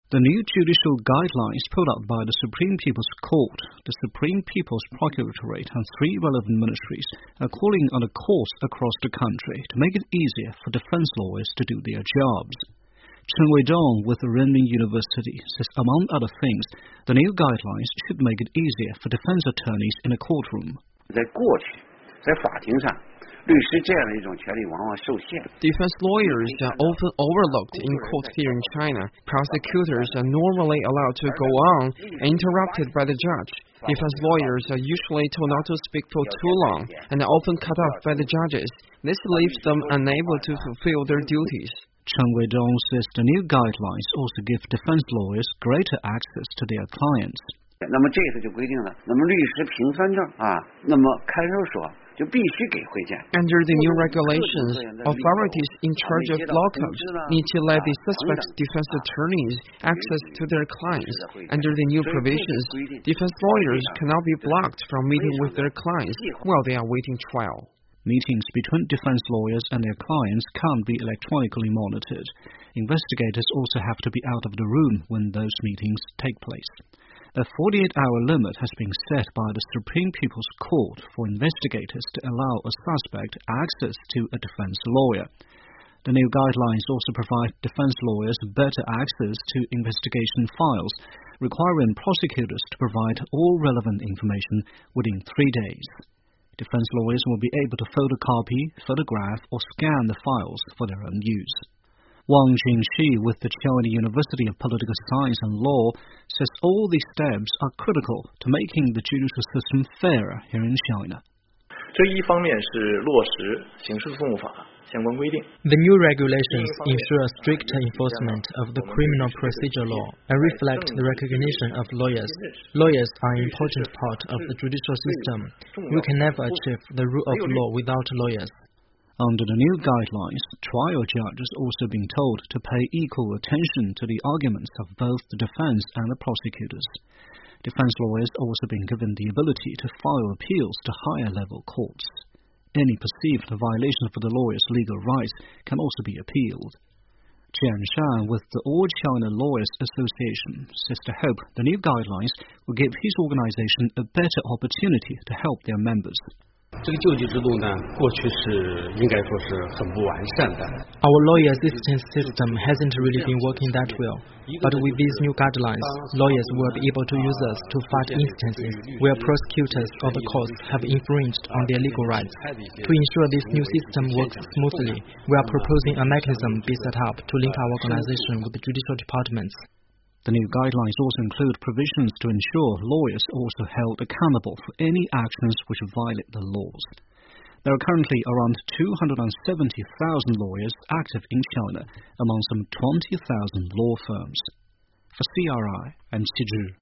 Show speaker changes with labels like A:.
A: The new judicial guidelines put out by the Supreme People's Court, the Supreme People's Procuratorate and 3 relevant ministries are calling on the courts across the country to make it easier for defense lawyers to do their jobs. Chen Weidong with Renmin University says, among other things, the new guidelines should make it easier for defense attorneys in a courtroom.
B: 在过去，在法庭上，律师这样的一种权利往往受限。
C: Defense lawyers are often overlooked in court here in China. Prosecutors are normally allowed to go on uninterrupted by the judge. Defense lawyers are usually told not to speak for too long and are often cut off by the judges. This leaves them unable to fulfill their duties.
A: Chen Weidong says the new guidelines also give defense lawyers greater access to their clients.
B: 那么这次就规定了，那么律师评分证那么看守所就必须给会见。
C: Under the new regulations, authorities in charge of lockups need to let the suspect's defense attorneys access to their clients. Under the new provisions, defense lawyers cannot be blocked from meeting with their clients while they are waiting trial.
A: Meetings between defense lawyers and their clients can't be electronically monitored. Investigators also have to be out of the room when those meetings take place. A 48-hour limit has been set by the Supreme People's Court for investigators to allow a suspect access to a defense lawyer. The new guidelines also provide defense lawyers better access to investigation files, requiring prosecutors to provide all relevant information within 3 days. Defense lawyers will be able to photocopy, photograph, or scan the files for their own use. Wang Jingxi with the China University of Political Science and Law says all these steps are critical to making the judicial system fairer here in China.
D: 这一方面是落实刑事诉讼法相关规定。
E: The new regulations ensure stricter enforcement of the criminal procedure law and reflect the recognition of lawyers. Lawyers are an important part of the judicial system. We can never achieve the rule of law without lawyers.
A: Under the new guidelines, trial judges also being told to pay equal attention to the arguments of both the defense and the prosecutors. Defense lawyers also being given the ability to file appeals to higher-level courts. Any perceived violation of the lawyer's legal rights can also be appealed. Jian Shan with the All China Lawyers Association says to hope the new guidelines will give his organization a better opportunity to help their members.
F: 这个救济制度呢，过去是应该说是很不完善的。
E: Our lawyer assistance system hasn't really been working that well. But with these new guidelines, lawyers will be able to use us to fight instances where prosecutors or the courts have infringed on their legal rights. To ensure this new system works smoothly, we are proposing a mechanism be set up to link our organization with the judicial departments.
A: The new guidelines also include provisions to ensure lawyers are also held accountable for any actions which violate the laws. There are currently around 270,000 lawyers active in China, among some 20,000 law firms. For CRI, I'm Xi Zhi.